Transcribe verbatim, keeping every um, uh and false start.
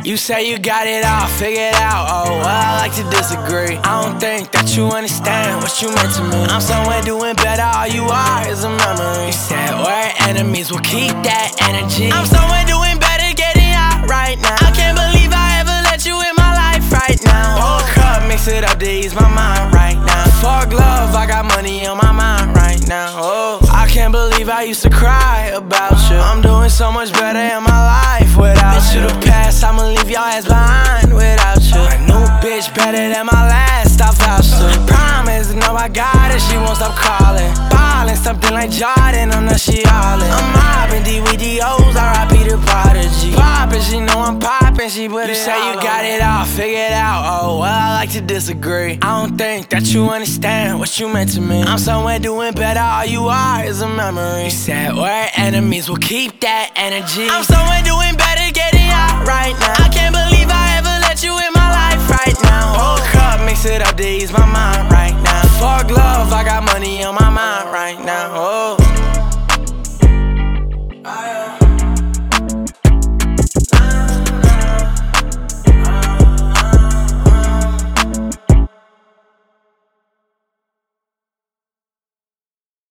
You say you got it all figured out, oh well, I like to disagree. I don't think that you understand what you meant to me. I'm somewhere doing better, all you are is a memory. You said we're enemies, we'll keep that energy. I'm somewhere doing better, getting out right now. I can't believe I ever let you in my life right now. Pour a cup, mix it up to ease my mind right now. For glove, I got money on my mind right now. Oh, I can't believe I used to cry about you. I'm doing so much better in my life without you. To the past, I'ma leave your ass behind without you. A new bitch better than my last, I vouch to. Promise, know I got it, she won't stop calling. Ballin', something like Jordan, I know she all in. I'm mobbing D with the O's, R I P the Prodigy. Poppin', she know I'm poppin', she put it all. You say you got it all figured out, oh well, I like to disagree. I don't think that you understand what you meant to me. I'm somewhere doing better, all you are is a memory. You said we're enemies, we'll keep that energy. I'm somewhere doing better, getting out right now. I can't believe I ever let you in my life right now. Pour a cup, mix it up to ease my mind right now. For glove, I got money on my mind right now. Oh.